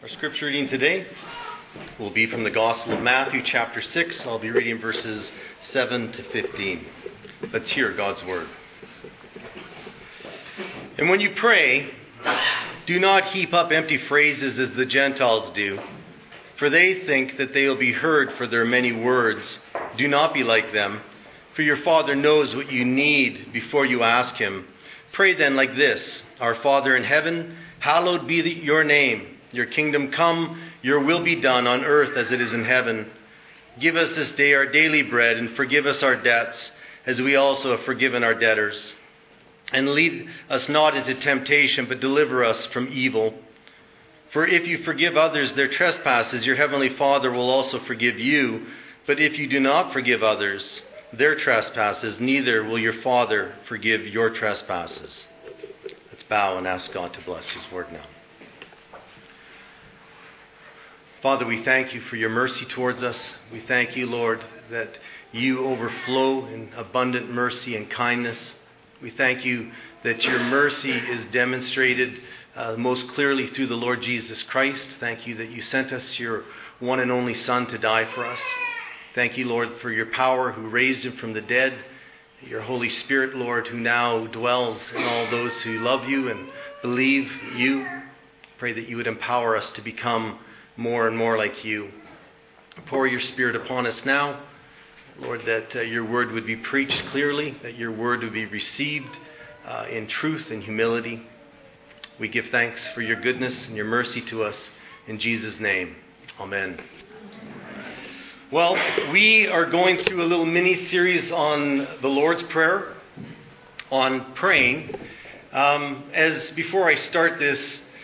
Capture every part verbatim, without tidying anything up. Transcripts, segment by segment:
Our scripture reading today will be from the Gospel of Matthew, chapter six. I'll be reading verses seven to fifteen. Let's hear God's word. And when you pray, do not heap up empty phrases as the Gentiles do, for they think that they will be heard for their many words. Do not be like them, for your Father knows what you need before you ask Him. Pray then like this: Our Father in heaven, hallowed be your name. Your kingdom come, your will be done on earth as it is in heaven. Give us this day our daily bread, and forgive us our debts, as we also have forgiven our debtors. And lead us not into temptation, but deliver us from evil. For if you forgive others their trespasses, your heavenly Father will also forgive you. But if you do not forgive others their trespasses, neither will your Father forgive your trespasses. Let's bow and ask God to bless His word now. Father, we thank you for your mercy towards us. We thank you, Lord, that you overflow in abundant mercy and kindness. We thank you that your mercy is demonstrated uh, most clearly through the Lord Jesus Christ. Thank you that you sent us your one and only Son to die for us. Thank you, Lord, for your power who raised him from the dead. Your Holy Spirit, Lord, who now dwells in all those who love you and believe you. Pray that you would empower us to become more and more like you. Pour your Spirit upon us now, Lord, that uh, your word would be preached clearly, that your word would be received uh, in truth and humility. We give thanks for your goodness and your mercy to us in Jesus' name. Amen. Well, we are going through a little mini-series on the Lord's Prayer, on praying. Um, as before I start this,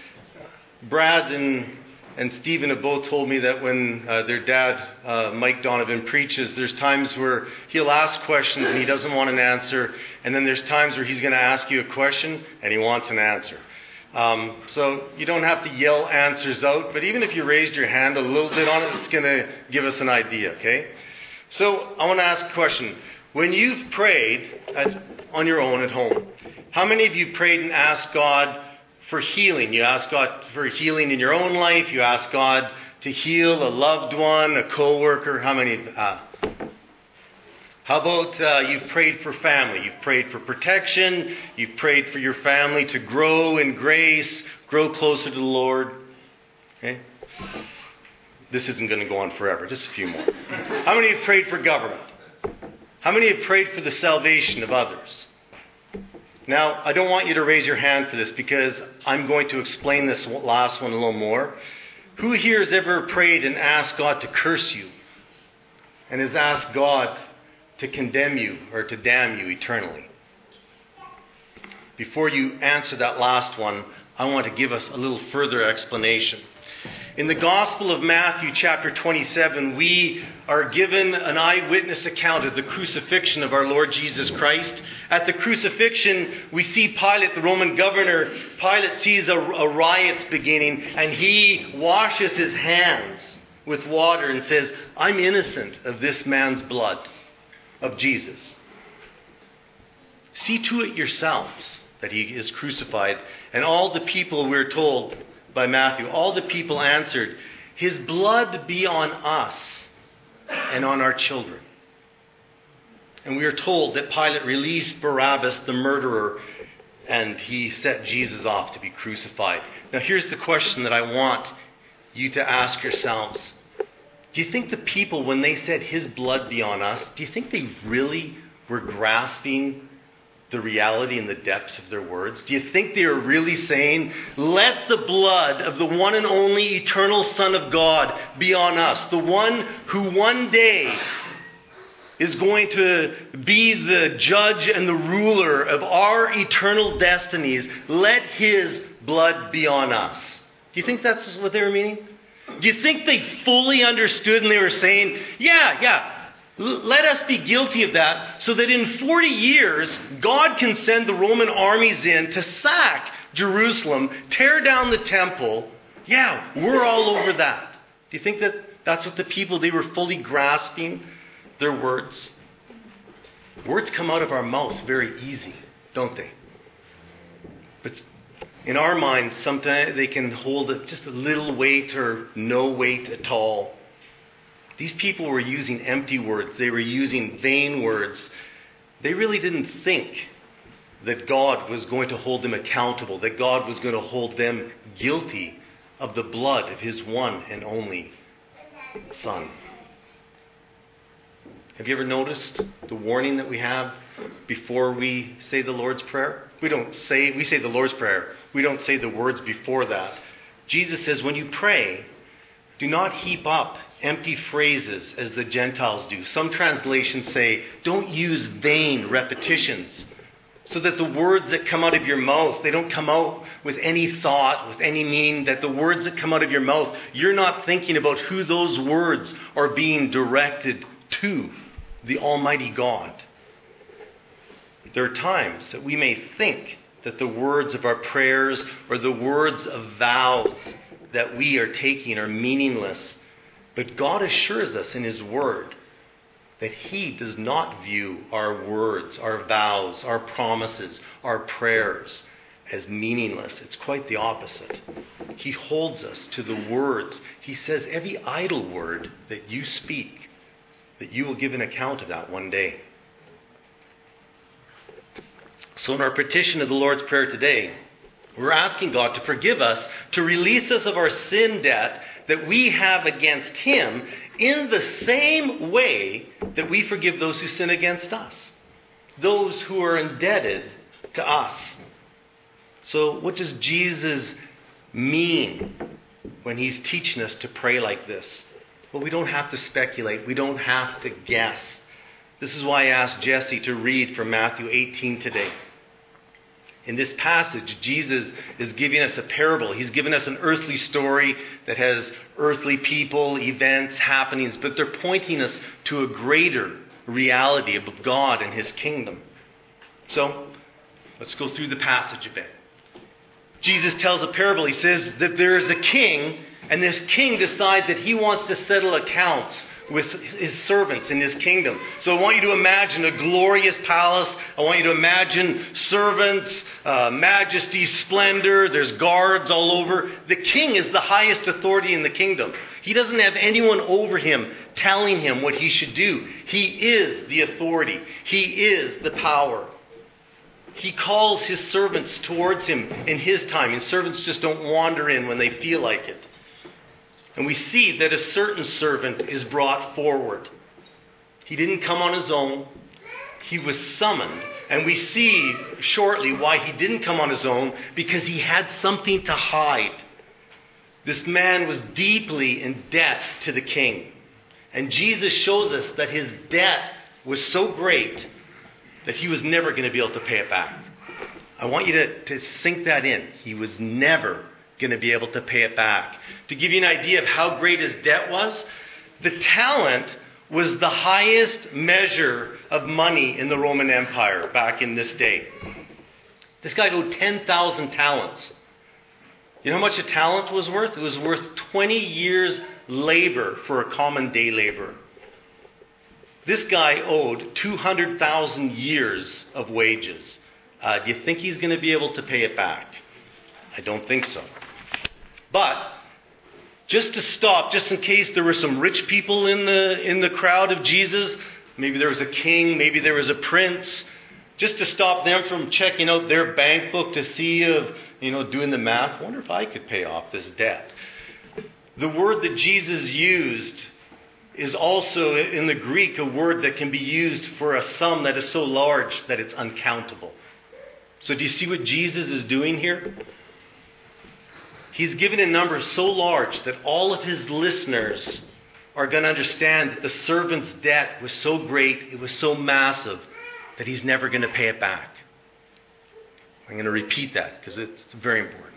Brad and And Stephen have both told me that when uh, their dad, uh, Mike Donovan, preaches, there's times where he'll ask questions and he doesn't want an answer. And then there's times where he's going to ask you a question and he wants an answer. Um, so you don't have to yell answers out, but even if you raised your hand a little bit on it, it's going to give us an idea, okay? So I want to ask a question. When you've prayed at, on your own at home, how many of you prayed and asked God for healing? You ask God for healing in your own life. You ask God to heal a loved one, a co-worker. How many? Uh, how about uh, you've prayed for family? You've prayed for protection. You've prayed for your family to grow in grace, grow closer to the Lord. Okay? This isn't going to go on forever. Just a few more. How many have prayed for government? How many have prayed for the salvation of others? Now, I don't want you to raise your hand for this because I'm going to explain this last one a little more. Who here has ever prayed and asked God to curse you and has asked God to condemn you or to damn you eternally? Before you answer that last one, I want to give us a little further explanation. In the Gospel of Matthew, chapter twenty-seven, we are given an eyewitness account of the crucifixion of our Lord Jesus Christ. At the crucifixion, we see Pilate, the Roman governor. Pilate sees a, a riot beginning, and he washes his hands with water and says, "I'm innocent of this man's blood," of Jesus. See to it yourselves that he is crucified. And all the people, we're told by Matthew, all the people answered, "His blood be on us and on our children." And we are told that Pilate released Barabbas, the murderer, and he set Jesus off to be crucified. Now here's the question that I want you to ask yourselves. Do you think the people, when they said his blood be on us, do you think they really were grasping the reality and the depths of their words? Do you think they are really saying, let the blood of the one and only eternal Son of God be on us, the one who one day is going to be the judge and the ruler of our eternal destinies. Let his blood be on us. Do you think that's what they were meaning? Do you think they fully understood and they were saying, yeah, yeah, l- let us be guilty of that so that in forty years, God can send the Roman armies in to sack Jerusalem, tear down the temple. Yeah, we're all over that. Do you think that that's what the people, they were fully grasping their words? Words come out of our mouth very easy, don't they? But In our minds, sometimes they can hold just a little weight or no weight at all. These people were using empty words. They were using vain words. They really didn't think that God was going to hold them accountable, that God was going to hold them guilty of the blood of his one and only Son. Have you ever noticed the warning that we have before we say the Lord's Prayer? We don't say, we say the Lord's Prayer. We don't say the words before that. Jesus says, when you pray, do not heap up empty phrases as the Gentiles do. Some translations say, don't use vain repetitions, so that the words that come out of your mouth, they don't come out with any thought, with any meaning, that the words that come out of your mouth, you're not thinking about who those words are being directed to, the Almighty God. There are times that we may think that the words of our prayers or the words of vows that we are taking are meaningless. But God assures us in his word that he does not view our words, our vows, our promises, our prayers as meaningless. It's quite the opposite. He holds us to the words. He says every idle word that you speak, that you will give an account of that one day. So in our petition of the Lord's Prayer today, we're asking God to forgive us, to release us of our sin debt that we have against him in the same way that we forgive those who sin against us, those who are indebted to us. So what does Jesus mean when he's teaching us to pray like this? Well, we don't have to speculate. We don't have to guess. This is why I asked Jesse to read from Matthew eighteen today. In this passage, Jesus is giving us a parable. He's given us an earthly story that has earthly people, events, happenings, but they're pointing us to a greater reality of God and his kingdom. So, let's go through the passage a bit. Jesus tells a parable. He says that there is a king, and this king decides that he wants to settle accounts with his servants in his kingdom. So I want you to imagine a glorious palace. I want you to imagine servants, uh, majesty, splendor. There's guards all over. The king is the highest authority in the kingdom. He doesn't have anyone over him telling him what he should do. He is the authority. He is the power. He calls his servants towards him in his time, and servants just don't wander in when they feel like it. And we see that a certain servant is brought forward. He didn't come on his own. He was summoned. And we see shortly why he didn't come on his own, because he had something to hide. This man was deeply in debt to the king. And Jesus shows us that his debt was so great that he was never going to be able to pay it back. I want you to, to sink that in. He was never going to be able to pay it back. To give you an idea of how great his debt was, the talent was the highest measure of money in the Roman Empire back in this day. This guy owed ten thousand talents. You know how much a talent was worth? It was worth twenty years' labor for a common day laborer. This guy owed two hundred thousand years of wages. Uh, do you think he's going to be able to pay it back? I don't think so. But just to stop, just in case there were some rich people in the in the crowd of Jesus, maybe there was a king, maybe there was a prince, just to stop them from checking out their bank book to see of, you know, doing the math. I wonder if I could pay off this debt. The word that Jesus used is also in the Greek a word that can be used for a sum that is so large that it's uncountable. So do you see what Jesus is doing here? He's given a number so large that all of his listeners are going to understand that the servant's debt was so great, it was so massive, that he's never going to pay it back. I'm going to repeat that because it's very important.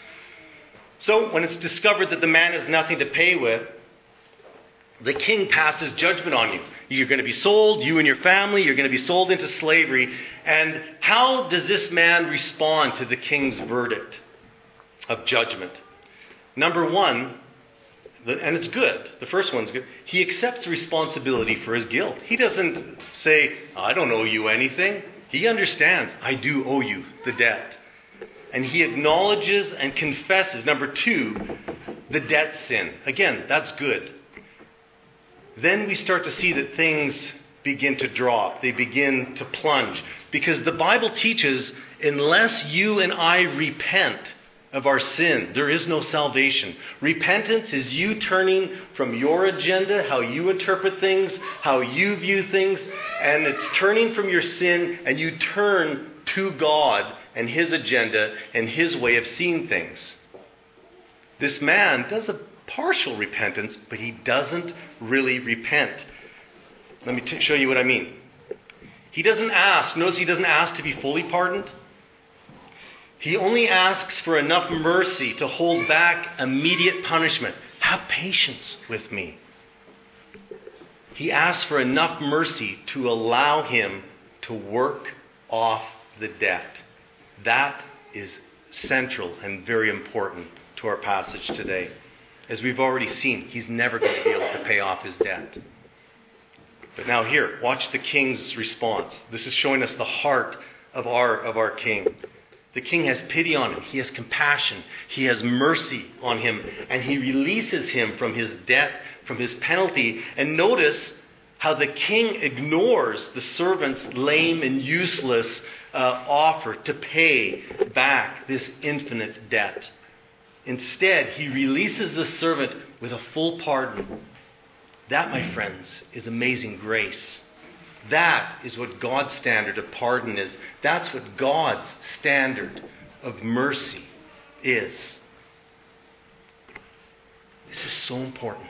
So when it's discovered that the man has nothing to pay with, the king passes judgment on you. You're going to be sold, you and your family, you're going to be sold into slavery. And how does this man respond to the king's verdict of judgment? Number one, and it's good, the first one's good, he accepts responsibility for his guilt. He doesn't say, I don't owe you anything. He understands, I do owe you the debt. and he acknowledges and confesses, number two, the debt sin. Again, that's good. Then we start to see that things begin to drop. They begin to plunge. Because the Bible teaches, unless you and I repent of our sin, there is no salvation. Repentance is you turning from your agenda, how you interpret things, how you view things, and it's turning from your sin and you turn to God and His agenda and His way of seeing things. This man does a partial repentance, but he doesn't really repent. Let me t- show you what I mean. He doesn't ask, notice he doesn't ask to be fully pardoned. He only asks for enough mercy to hold back immediate punishment. Have patience with me. He asks for enough mercy to allow him to work off the debt. That is central and very important to our passage today. As we've already seen, he's never going to be able to pay off his debt. But now here, watch the king's response. This is showing us the heart of our, of our king. The king has pity on him. He has compassion. He has mercy on him. And he releases him from his debt, from his penalty. And notice how the king ignores the servant's lame and useless uh, offer to pay back this infinite debt. Instead, he releases the servant with a full pardon. That, my friends, is amazing grace. That is what God's standard of pardon is. That's what God's standard of mercy is. This is so important.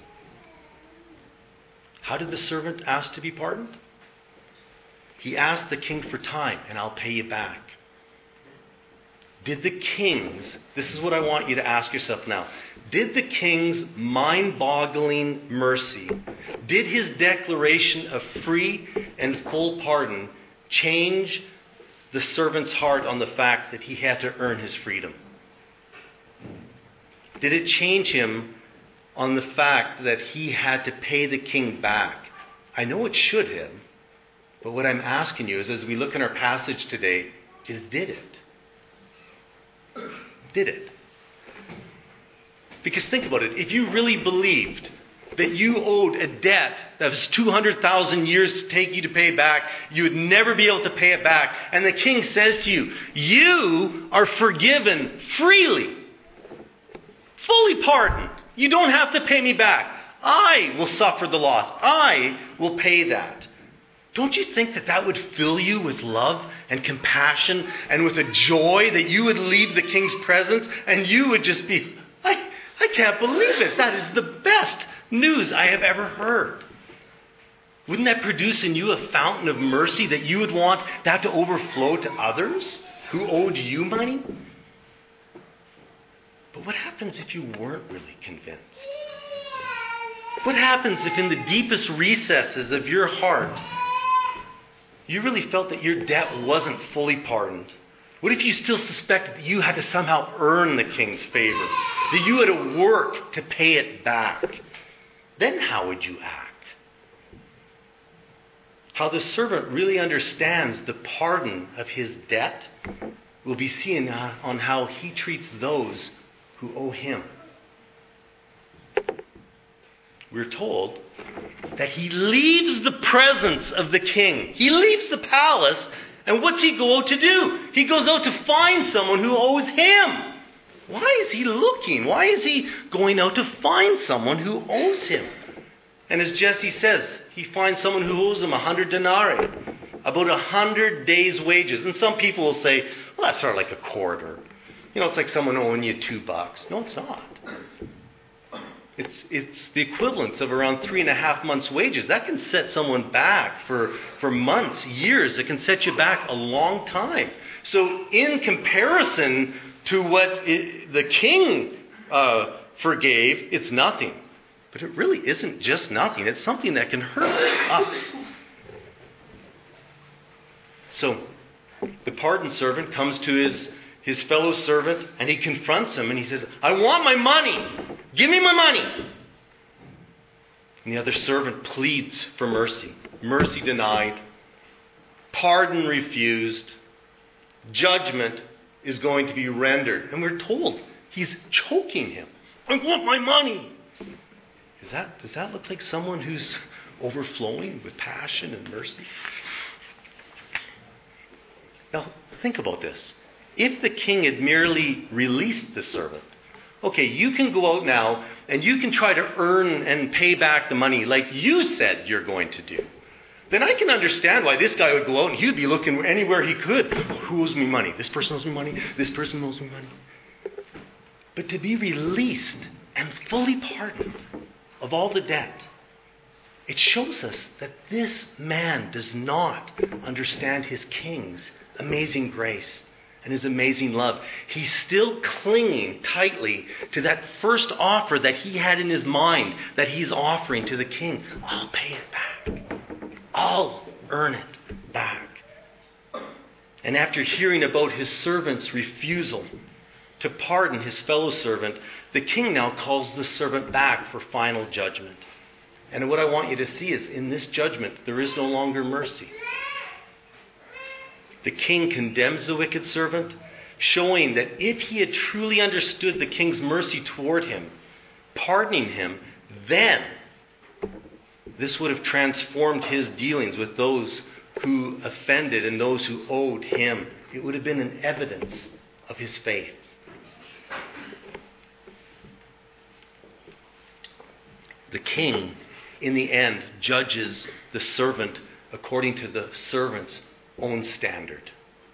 How did the servant ask to be pardoned? He asked the king for time, and I'll pay you back. Did the king's, this is what I want you to ask yourself now, did the king's mind-boggling mercy, did his declaration of free and full pardon change the servant's heart on the fact that he had to earn his freedom? Did it change him on the fact that he had to pay the king back? I know it should have, but what I'm asking you is, as we look in our passage today, is did it? Did it? Because think about it. If you really believed that you owed a debt that was two hundred thousand years to take you to pay back, you would never be able to pay it back. And the king says to you, you are forgiven freely, fully pardoned. You don't have to pay me back. I will suffer the loss. I will pay that. Don't you think that that would fill you with love and compassion and with a joy that you would leave the king's presence and you would just be, I, I can't believe it. That is the best news I have ever heard. Wouldn't that produce in you a fountain of mercy that you would want that to overflow to others who owed you money? But what happens if you weren't really convinced? What happens if in the deepest recesses of your heart you really felt that your debt wasn't fully pardoned? What if you still suspected that you had to somehow earn the king's favor? That you had to work to pay it back? Then how would you act? How the servant really understands the pardon of his debt will be seen on how he treats those who owe him. We're told that he leaves the presence of the king. He leaves the palace, and what's he go out to do? He goes out to find someone who owes him. Why is he looking? Why is he going out to find someone who owes him? And as Jesse says, he finds someone who owes him a hundred denarii, about a hundred days' wages. And some people will say, well, that's sort of like a quarter. You know, it's like someone owing you two bucks. No, it's not. It's it's the equivalence of around three and a half months' wages. That can set someone back for, for months, years. It can set you back a long time. So in comparison to what it, the king uh, forgave, it's nothing. But it really isn't just nothing. It's something that can hurt us. So the pardoned servant comes to his his fellow servant, and he confronts him, and he says, I want my money. Give me my money. And the other servant pleads for mercy. Mercy denied. Pardon refused. Judgment is going to be rendered. And we're told he's choking him. I want my money. Is that, does that look like someone who's overflowing with passion and mercy? Now, think about this. If the king had merely released the servant, okay, you can go out now and you can try to earn and pay back the money like you said you're going to do. Then I can understand why this guy would go out and he'd be looking anywhere he could. Oh, who owes me money? This person owes me money. This person owes me money. But to be released and fully pardoned of all the debt, it shows us that this man does not understand his king's amazing grace and his amazing love. He's still clinging tightly to that first offer that he had in his mind that he's offering to the king. I'll pay it back. I'll earn it back. And after hearing about his servant's refusal to pardon his fellow servant, the king now calls the servant back for final judgment. And what I want you to see is in this judgment, there is no longer mercy. The king condemns the wicked servant, showing that if he had truly understood the king's mercy toward him, pardoning him, then this would have transformed his dealings with those who offended and those who owed him. It would have been an evidence of his faith. The king, in the end, judges the servant according to the servant's own standard.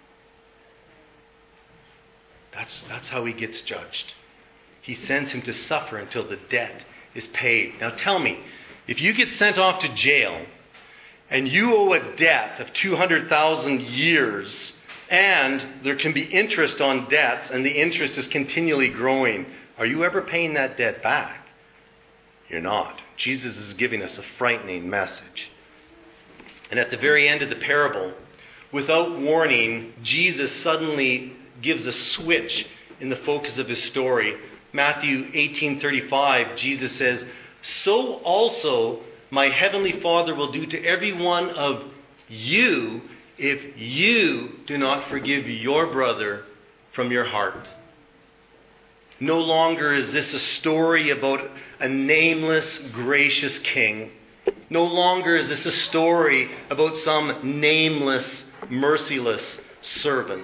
That's, that's how he gets judged. He sends him to suffer until the debt is paid. Now tell me, if you get sent off to jail and you owe a debt of two hundred thousand years and there can be interest on debts and the interest is continually growing, are you ever paying that debt back? You're not. Jesus is giving us a frightening message. And at the very end of the parable, without warning, Jesus suddenly gives a switch in the focus of his story. Matthew eighteen thirty-five, Jesus says, "So also my heavenly Father will do to every one of you if you do not forgive your brother from your heart." No longer is this a story about a nameless, gracious king. No longer is this a story about some nameless, merciless servant.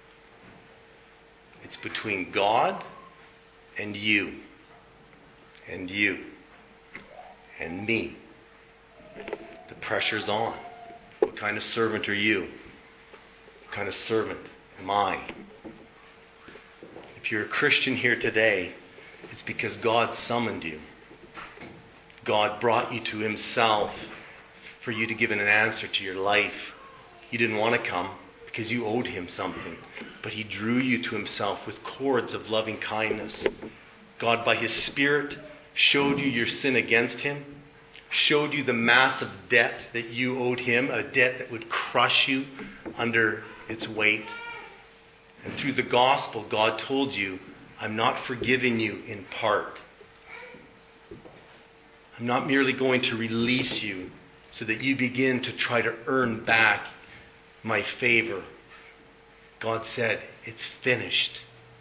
It's between God and you, and you, and me. The pressure's on. What kind of servant are you? What kind of servant am I? If you're a Christian here today, it's because God summoned you. God brought you to himself for you to give an answer to your life. You didn't want to come because you owed him something, but he drew you to himself with cords of loving kindness. God, by his Spirit, showed you your sin against him, showed you the massive debt that you owed him, a debt that would crush you under its weight. And through the gospel, God told you, I'm not forgiving you in part. I'm not merely going to release you so that you begin to try to earn back my favor. God said, it's finished.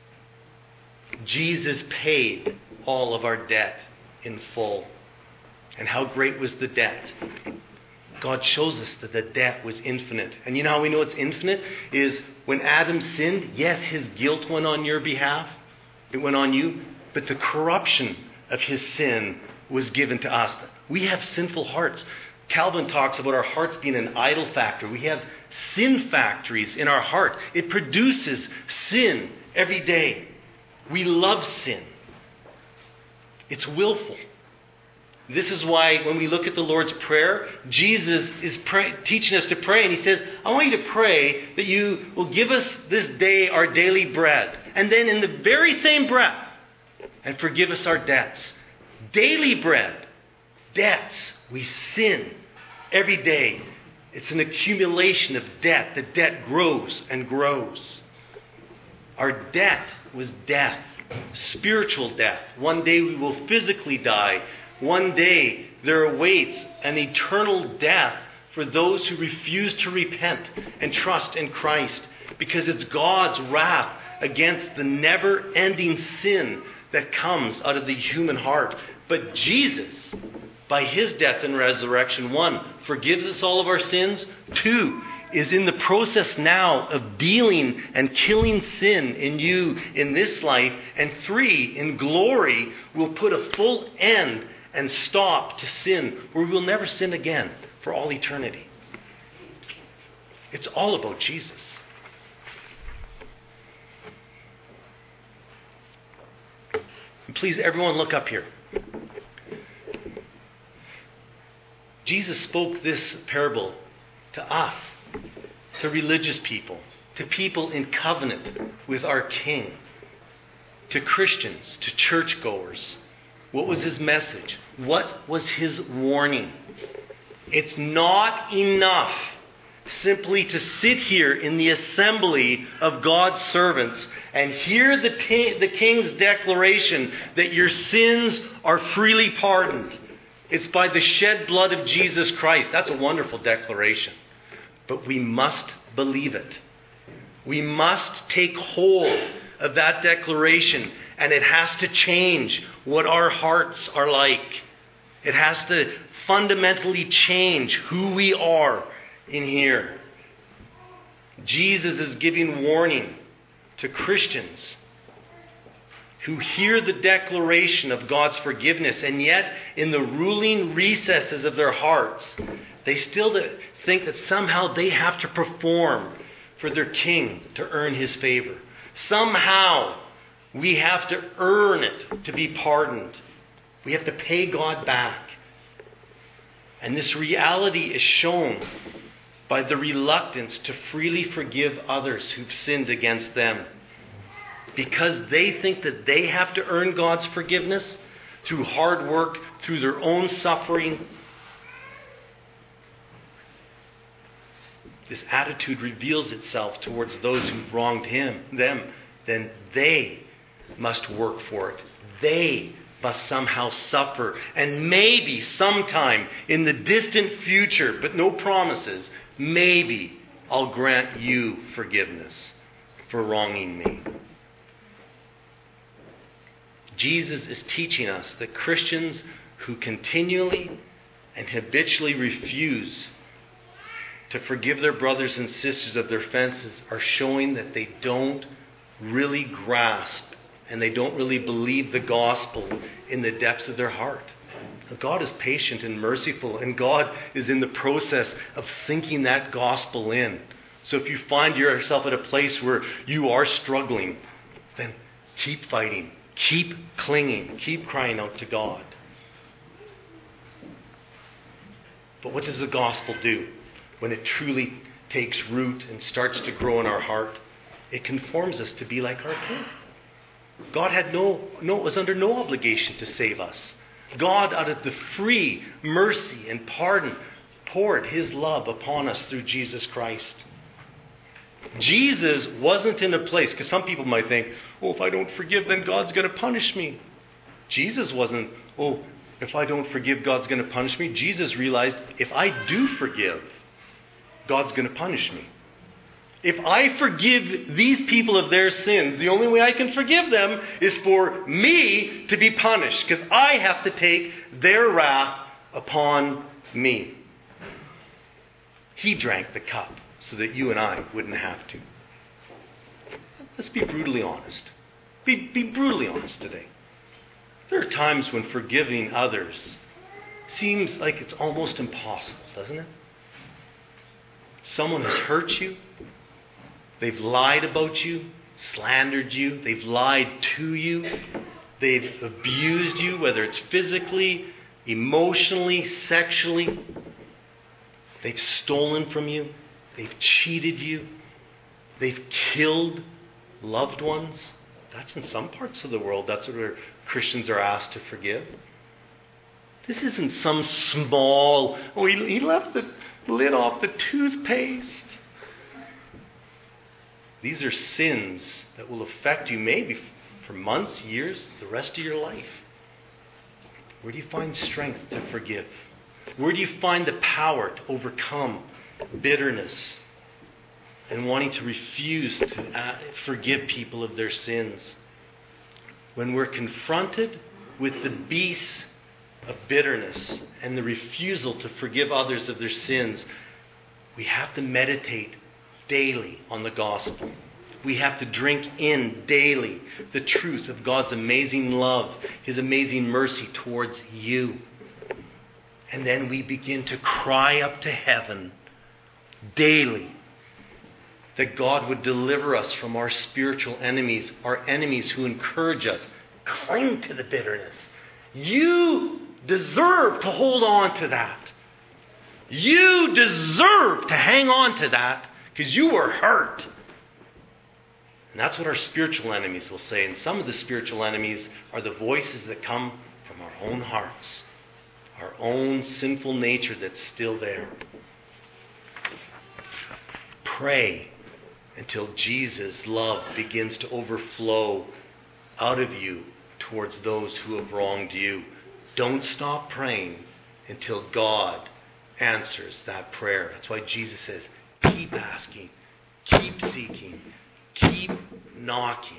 Jesus paid all of our debt in full. And how great was the debt? God shows us that the debt was infinite. And you know how we know it's infinite? Is when Adam sinned, yes, his guilt went on your behalf. It went on you. But the corruption of his sin was given to us. We have sinful hearts. Calvin talks about our hearts being an idol factory. We have sin factories in our heart. It produces sin every day. We love sin. It's willful. This is why when we look at the Lord's Prayer, Jesus is pray, teaching us to pray. And he says, I want you to pray that you will give us this day our daily bread. And then in the very same breath, and forgive us our debts. Daily bread. Debts. We sin every day. It's an accumulation of debt. The debt grows and grows. Our debt was death. Spiritual death. One day we will physically die. One day there awaits an eternal death for those who refuse to repent and trust in Christ, because it's God's wrath against the never-ending sin that comes out of the human heart. But Jesus, by his death and resurrection, one, forgives us all of our sins. Two, is in the process now of dealing and killing sin in you in this life. And three, in glory, will put a full end and stop to sin, where we'll never sin again for all eternity. It's all about Jesus. And please, everyone, look up here. Jesus spoke this parable to us, to religious people, to people in covenant with our King, to Christians, to churchgoers. What was his message? What was his warning? It's not enough simply to sit here in the assembly of God's servants and hear the, t- the King's declaration that your sins are freely pardoned. It's by the shed blood of Jesus Christ. That's a wonderful declaration. But we must believe it. We must take hold of that declaration, and it has to change what our hearts are like. It has to fundamentally change who we are in here. Jesus is giving warning to Christians who hear the declaration of God's forgiveness, and yet in the ruling recesses of their hearts, they still think that somehow they have to perform for their King to earn his favor. Somehow we have to earn it to be pardoned. We have to pay God back. And this reality is shown by the reluctance to freely forgive others who've sinned against them, because they think that they have to earn God's forgiveness through hard work, through their own suffering. This attitude reveals itself towards those who've wronged him, them. Then they must work for it. They must somehow suffer. And maybe sometime in the distant future, but no promises, maybe I'll grant you forgiveness for wronging me. Jesus is teaching us that Christians who continually and habitually refuse to forgive their brothers and sisters of their offenses are showing that they don't really grasp and they don't really believe the gospel in the depths of their heart. God is patient and merciful, and God is in the process of sinking that gospel in. So if you find yourself at a place where you are struggling, then keep fighting. Keep clinging. Keep crying out to God. But what does the gospel do when it truly takes root and starts to grow in our heart? It conforms us to be like our King. God had no, no, was under no obligation to save us. God, out of the free mercy and pardon, poured his love upon us through Jesus Christ. Jesus wasn't in a place, because some people might think, oh, if I don't forgive, then God's going to punish me. Jesus wasn't, oh, if I don't forgive, God's going to punish me. Jesus realized, if I do forgive, God's going to punish me. If I forgive these people of their sins, the only way I can forgive them is for me to be punished, because I have to take their wrath upon me. He drank the cup so that you and I wouldn't have to. Let's be brutally honest. Be, be brutally honest today. There are times when forgiving others seems like it's almost impossible, doesn't it? Someone has hurt you. They've lied about you, slandered you. They've lied to you. They've abused you, whether it's physically, emotionally, sexually. They've stolen from you. They've cheated you. They've killed loved ones. That's in some parts of the world. That's where Christians are asked to forgive. This isn't some small, oh, he, he left the lid off the toothpaste. These are sins that will affect you maybe for months, years, the rest of your life. Where do you find strength to forgive? Where do you find the power to overcome bitterness? and wanting to refuse to uh, forgive people of their sins. When we're confronted with the beasts of bitterness and the refusal to forgive others of their sins, we have to meditate daily on the gospel. We have to drink in daily the truth of God's amazing love, His amazing mercy towards you. And then we begin to cry up to heaven daily that God would deliver us from our spiritual enemies, our enemies who encourage us. Cling to the bitterness. You deserve to hold on to that. You deserve to hang on to that because you were hurt. And that's what our spiritual enemies will say. And some of the spiritual enemies are the voices that come from our own hearts, our own sinful nature that's still there. Pray until Jesus' love begins to overflow out of you towards those who have wronged you. Don't stop praying until God answers that prayer. That's why Jesus says, keep asking, keep seeking, keep knocking.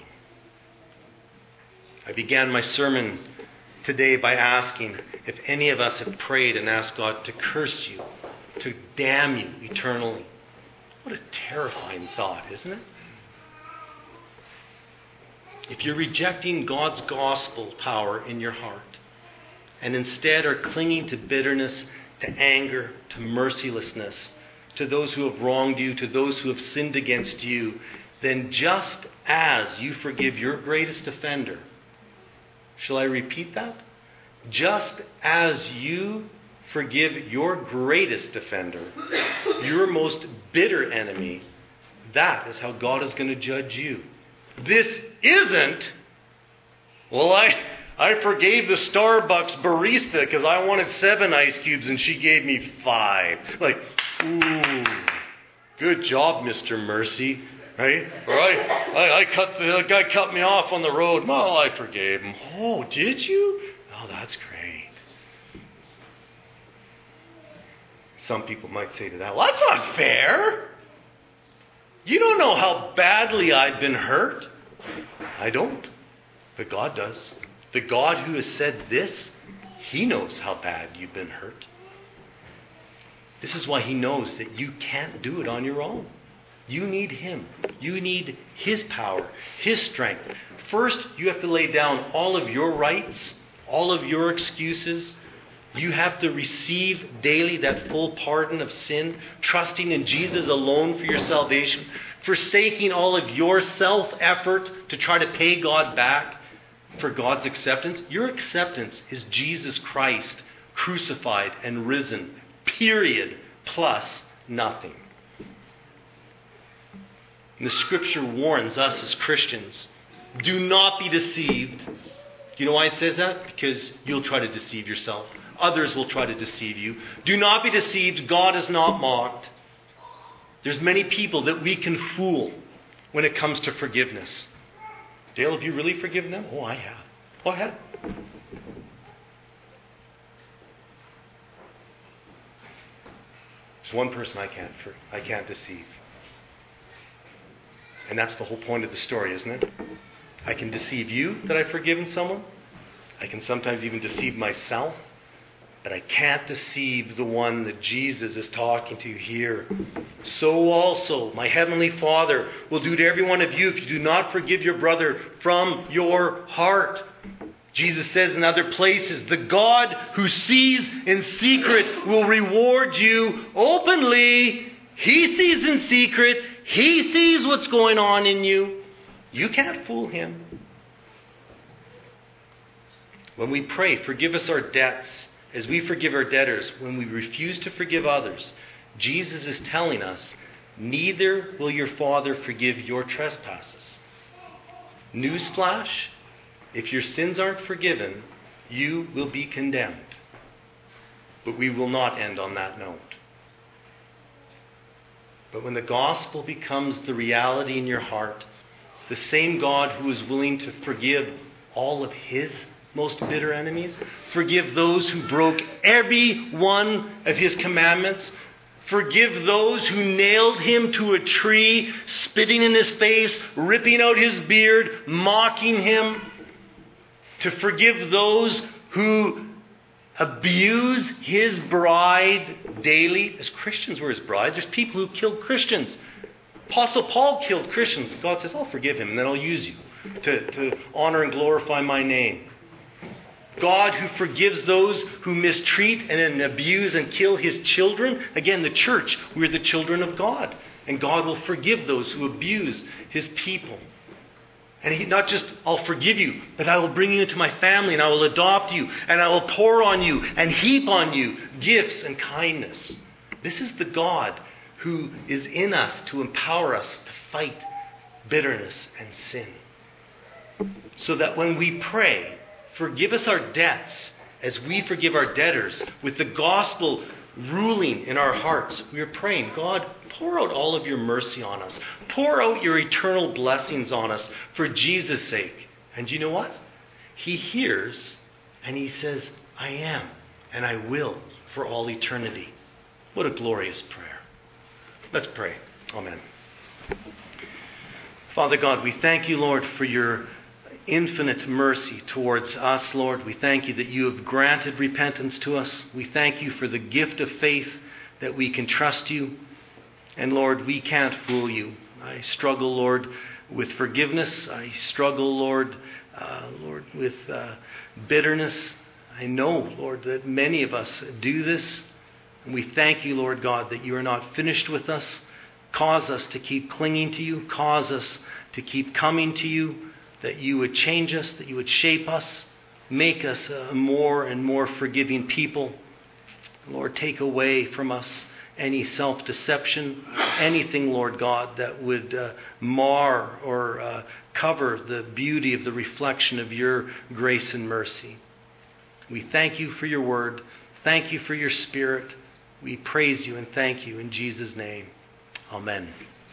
I began my sermon today by asking if any of us have prayed and asked God to curse you, to damn you eternally. What a terrifying thought, isn't it? If you're rejecting God's gospel power in your heart and instead are clinging to bitterness, to anger, to mercilessness, to those who have wronged you, to those who have sinned against you, then just as you forgive your greatest offender, shall I repeat that? Just as you forgive your greatest offender, your most bitter enemy, that is how God is going to judge you. This isn't, well, I I forgave the Starbucks barista because I wanted seven ice cubes and she gave me five. Like, ooh, good job, Mister Mercy. Right? Or I, I, I cut the, the guy cut me off on the road. Well, I forgave him. Oh, did you? Oh, that's great. Some people might say to that, well, that's not fair. You don't know how badly I've been hurt. I don't. But God does. The God who has said this, He knows how bad you've been hurt. This is why He knows that you can't do it on your own. You need Him. You need His power, His strength. First, you have to lay down all of your rights, all of your excuses. You have to receive daily that full pardon of sin, trusting in Jesus alone for your salvation, forsaking all of your self-effort to try to pay God back for God's acceptance. Your acceptance is Jesus Christ, crucified and risen, period, plus nothing. And the Scripture warns us as Christians, do not be deceived. You know why it says that? Because you'll try to deceive yourself. Others will try to deceive you. Do not be deceived. God is not mocked. There's many people that we can fool when it comes to forgiveness. Dale, have you really forgiven them? Oh, I have. Oh, I have. There's one person I can't for, I can't deceive. And that's the whole point of the story, isn't it? I can deceive you that I've forgiven someone. I can sometimes even deceive myself. But I can't deceive the one that Jesus is talking to here. So also, my heavenly Father will do to every one of you if you do not forgive your brother from your heart. Jesus says in other places, the God who sees in secret will reward you openly. He sees in secret. He sees what's going on in you. You can't fool Him. When we pray, forgive us our debts, as we forgive our debtors, when we refuse to forgive others, Jesus is telling us, neither will your Father forgive your trespasses. Newsflash, if your sins aren't forgiven, you will be condemned. But we will not end on that note. But when the gospel becomes the reality in your heart, the same God who is willing to forgive all of His most bitter enemies, forgive those who broke every one of His commandments, Forgive those who nailed him to a tree, spitting in his face, ripping out his beard, mocking him. To forgive those who abuse his bride daily. As Christians were his brides, there's people who killed Christians. Apostle Paul killed Christians. God says, I'll forgive him and then I'll use you to, to honor and glorify my name. God who forgives those who mistreat and abuse and kill his children. Again, the church, we're the children of God. And God will forgive those who abuse his people. And he, not just, I'll forgive you, but I will bring you into my family and I will adopt you and I will pour on you and heap on you gifts and kindness. This is the God who is in us to empower us to fight bitterness and sin. So that when we pray, forgive us our debts as we forgive our debtors, with the gospel ruling in our hearts, we are praying, God, pour out all of your mercy on us. Pour out your eternal blessings on us for Jesus' sake. And you know what? He hears and he says, I am and I will for all eternity. What a glorious prayer. Let's pray. Amen. Father God, we thank you, Lord, for your infinite mercy towards us, Lord. We thank you that you have granted repentance to us. We thank you for the gift of faith that we can trust you. And Lord, we can't fool you. I struggle, Lord, with forgiveness. I struggle, Lord, uh, Lord, with uh, bitterness. I know, Lord, that many of us do this. And we thank you, Lord God, that you are not finished with us. Cause us to keep clinging to you. Cause us to keep coming to you. That you would change us, that you would shape us, make us a more and more forgiving people. Lord, take away from us any self-deception, anything, Lord God, that would uh, mar or uh, cover the beauty of the reflection of your grace and mercy. We thank you for your word. Thank you for your Spirit. We praise you and thank you in Jesus' name. Amen.